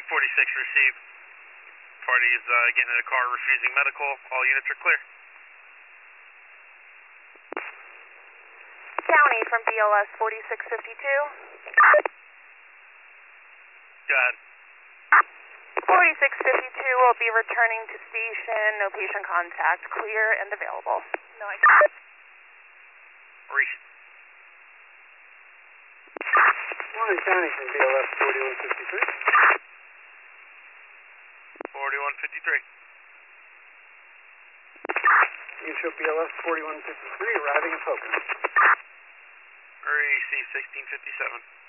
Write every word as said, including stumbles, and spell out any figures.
forty-six received. Party is uh, getting in a car refusing medical. All units are clear. County from B L S forty-six fifty-two. Go ahead. forty-six fifty-two will be returning to station. No patient contact. Clear and available. No, I can't. Reese. Morning, County from B L S forty-one fifty-three. forty-one fifty-three. You show B L S forty-one fifty-three arriving in Pocono. Receive sixteen fifty-seven.